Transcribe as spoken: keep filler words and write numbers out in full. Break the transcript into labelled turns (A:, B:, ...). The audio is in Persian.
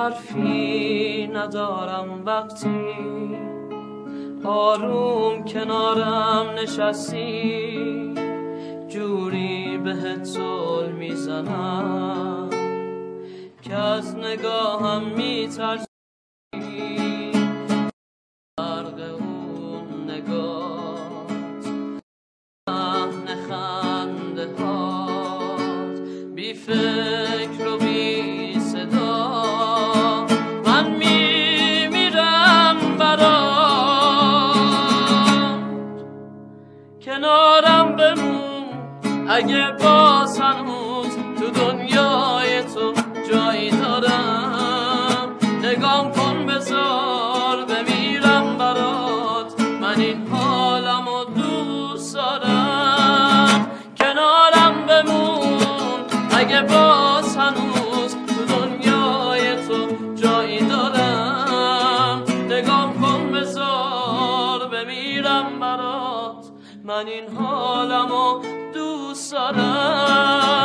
A: حرفی ندارم وقتی آروم کنارم نشستی، جوری بهت زل میزنم که از نگاهم میترسی. فرق اون نگات، لحن خنده هات، بی فکر و بی صدا، من میمیرم برات. کنارم بمون اگه باز هنوز تو دنیای تو جایی دارم. نگام کن بذار بمیرم برات، من این حالمو دوست دارم. کنارم بمون اگه باز هنوز تو دنیای تو جایی دارم. نگام کن بذار بمیرم برات، من این حالمو دوست دارم.